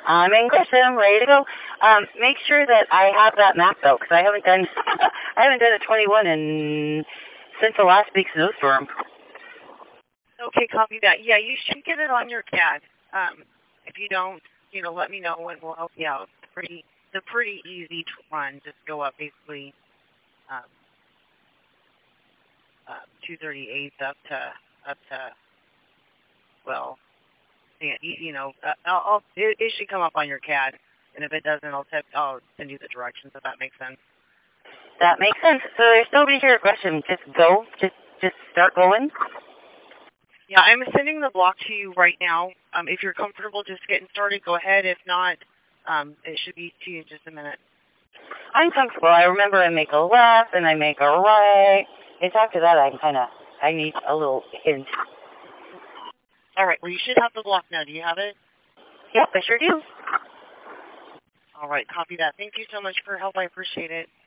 I'm in Gresham, ready to go. Make sure that I have that map though, because I haven't done I haven't done a 21 since the last big snowstorm. Okay, copy that. Yeah, you should get it on your CAD. If you don't, let me know and we'll help you out. It's a pretty easy one. Just go up basically 238 up to well, it should come up on your CAD. And if it doesn't, I'll send you the directions if that makes sense. That makes sense. So there's nobody here at Gresham. Just go. Just start going. Yeah, I'm sending the block to you right now. If you're comfortable just getting started, go ahead. If not, it should be to you in just a minute. I'm comfortable. I remember I make a left and I make a right. It's after that I need a little hint. All right. Well, you should have the block now. Do you have it? Yep, I sure do. All right. Copy that. Thank you so much for your help. I appreciate it.